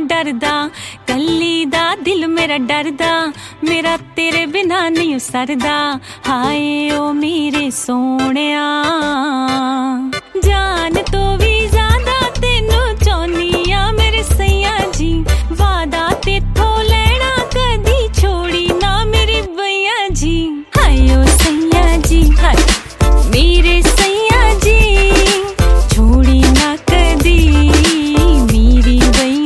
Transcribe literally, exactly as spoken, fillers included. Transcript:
डरदा, कल्ली दा दिल मेरा डरदा, मेरा तेरे बिना नहीं सरदा। हाय ओ मेरे सोहणिया